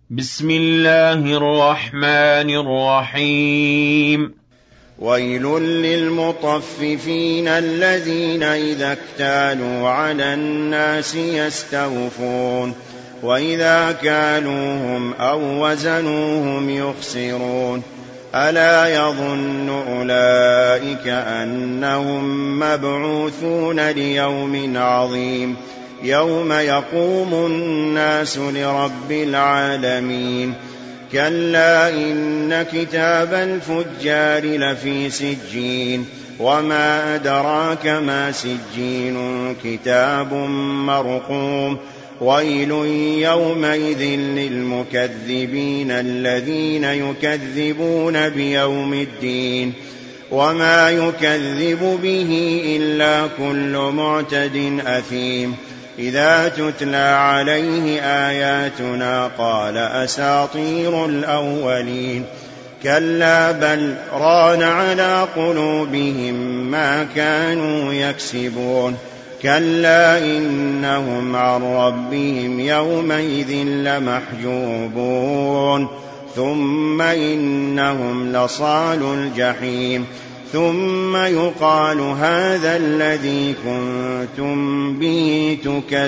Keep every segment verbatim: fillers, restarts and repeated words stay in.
بسم الله الرحمن الرحيم. ويل للمطففين الذين إذا اكتالوا على الناس يستوفون وإذا كالوهم أو وزنوهم يخسرون ألا يظن أولئك أنهم مبعوثون ليوم عظيم يوم يقوم الناس لرب العالمين كلا إن كتاب الفجار لفي سجين وما أدراك ما سجين كتاب مرقوم ويل يومئذ للمكذبين الذين يكذبون بيوم الدين وما يكذب به إلا كل معتد أثيم إذا تتلى عليه آياتنا قال أساطير الأولين كلا بل ران على قلوبهم ما كانوا يكسبون كلا إنهم عن ربهم يومئذ لمحجوبون ثم إنهم لصالو الجحيم ثم يقال هذا الذي كنتم به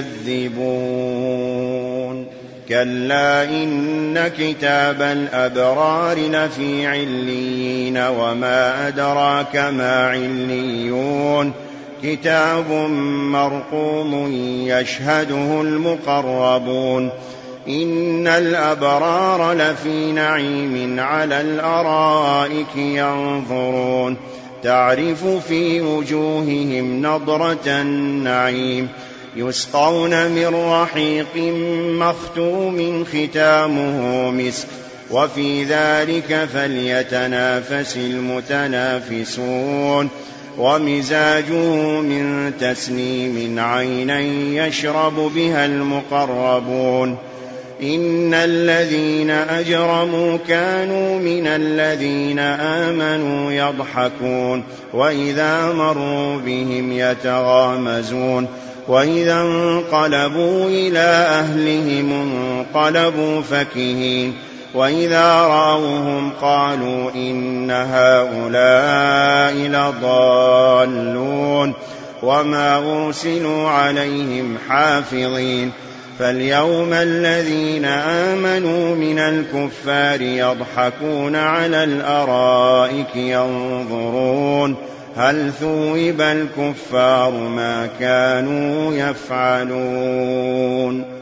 تكذبون كلا إن كتاب الأبرار لفي عليين وما أدراك ما عليون كتاب مرقوم يشهده المقربون إن الأبرار لفي نعيم على الأرائك ينظرون تعرف في وجوههم نضرة النعيم يسقون من رحيق مختوم ختامه مسك وفي ذلك فليتنافس المتنافسون ومزاجه من تسنيم عينا يشرب بها المقربون إن الذين أجرموا كانوا من الذين آمنوا يضحكون وإذا مروا بهم يتغامزون وإذا انقلبوا إلى أهلهم انقلبوا فكهين وإذا رأوهم قالوا إن هؤلاء لضالون وما أرسلوا عليهم حافظين فاليوم الذين آمنوا من الكفار يضحكون على الأرائك ينظرون هل ثوب الكفار ما كانوا يفعلون